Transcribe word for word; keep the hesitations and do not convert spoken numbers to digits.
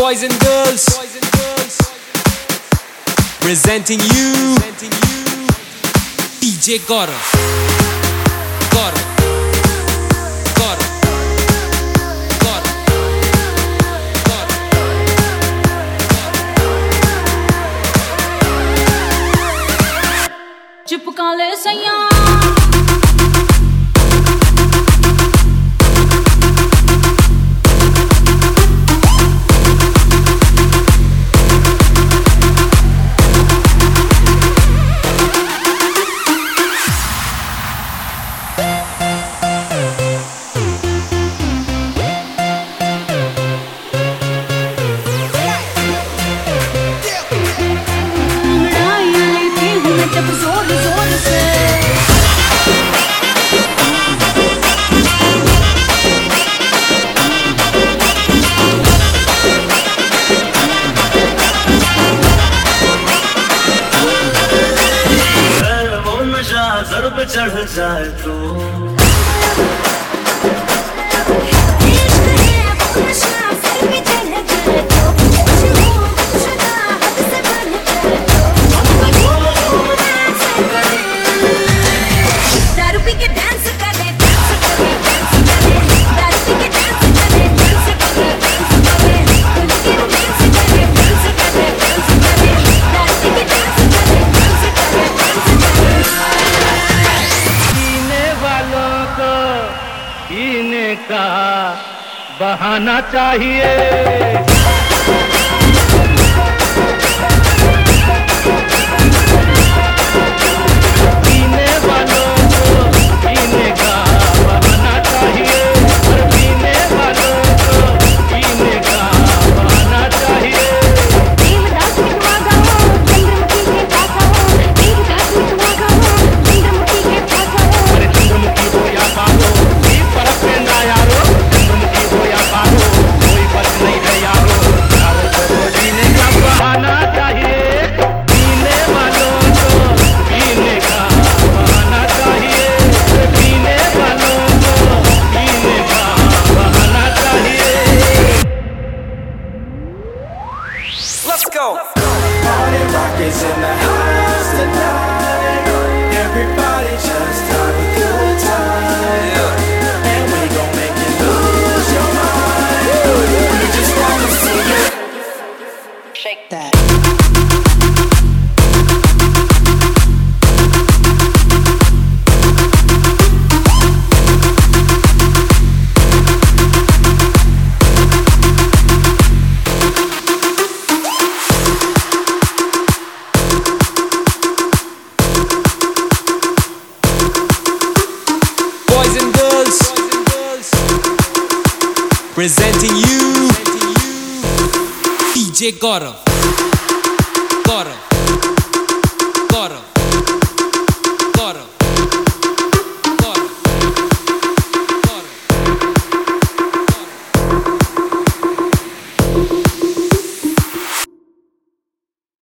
Boys and girls, presenting you D J Gaurav. Gaurav, Gaurav, Gaurav, Gaurav. चिपका ले सैया जब जोर जोर से वो नशा सर पे चढ़ जाए तो पीने का बहाना चाहिए। Let's go. Party rock is in the house tonight. Everybody just have a good time. And we gon' make you lose your mind. We just wanna see you shake that. Presenting you D J Gaurav.